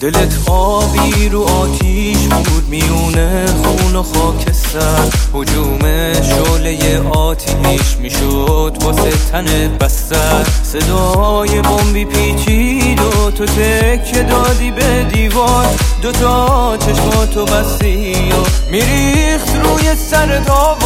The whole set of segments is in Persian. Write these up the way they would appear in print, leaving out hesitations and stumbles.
دلت آبی رو آتیش بود میونه خون و خاکستر، هجوم شعله آتیش میشد واسه تنت بستر. صدای بمبی پیچید و تو تکه دادی به دیوار، دوتا چشماتو بستی و میریخت روی سرت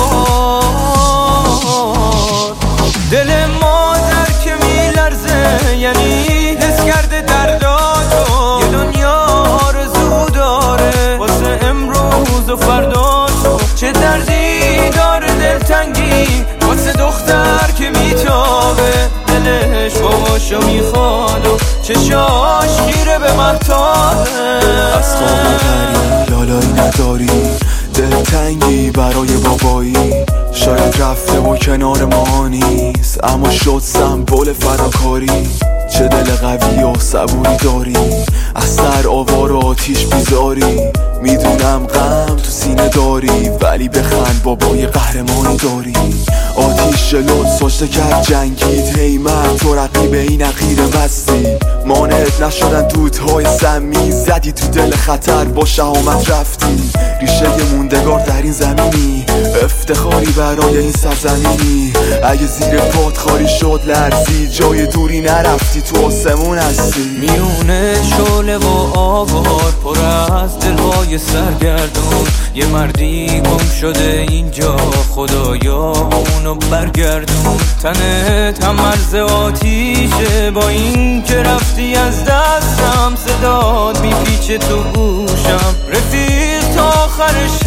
آوار. دل مادر که میلرزه یعنی حس کرده درداتو، یه دنیا آرزو داره واسه امروز و فرداتو. چه دردی داره دلتنگی واسه دختر که میتابه، دلش باباشو میخواد و چشاش خیره به مهتابه. از خواب غریب لالایی نداری، دلتنگی برای بابایی، شاید رفته و کنار ما نیست اما شد سمبل فداکاری. چه دل قوی و صبوری داری، از سر آوار و آتیش بیزاری. میدونم غم تو سینه داری ولی بخند بابای قهرمانی داری. آتیش جلوت سجده کرد جنگید، هی مرد تو رقیب این عقیر مستی. مانعت نشدن دودهای سمی، زدی تو دل خطر با شهامت رفتی. ریشه موندگار در این زمینی، افتخاری برای این سرزمینی. اگه زیر پات خالی شد لرزی، جای دوری نرفتی تو آسمون هستی. میونه شعله و آوار پر از دلهای سرگردون، یه مردی گم شده اینجا خدایا اونو برگردون. تنت هم مرز آتیشه با این که رفتی از دستم، صداد میپیچه تو گوشم رفیق تا آخرش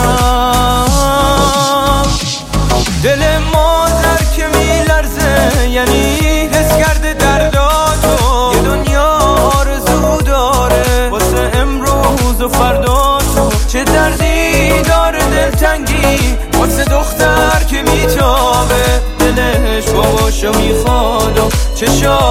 هستم. دل مادر که میلرزه یعنی حس کرده درداتو، یه دنیا آرزو داره واسه امروز و فرداتو. چه دردی داره دلتنگی واسه دختر که میتابه، دلش باباشو میخواد و چشاش